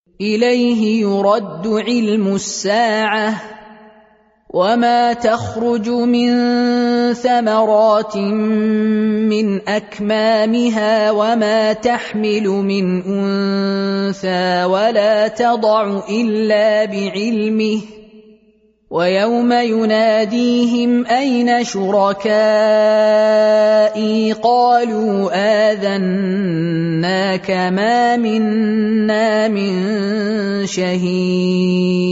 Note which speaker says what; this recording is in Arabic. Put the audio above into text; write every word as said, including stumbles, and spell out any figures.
Speaker 1: إليه يرد علم الساعة وما تخرج من ثمرات من أكمامها وما تحمل من أنثى ولا تضع إلا بعلمه ويوم يناديهم أين شركائي قالوا آذناك ما منا من شهيد